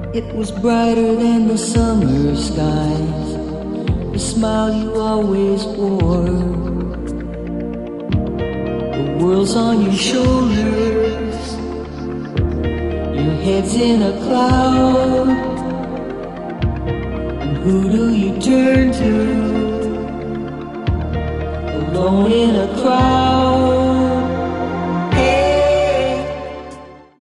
It was brighter than the summer skies, the smile you always wore. The world's on your shoulders, your head's in a cloud. And who do you turn to? Alone in a crowd.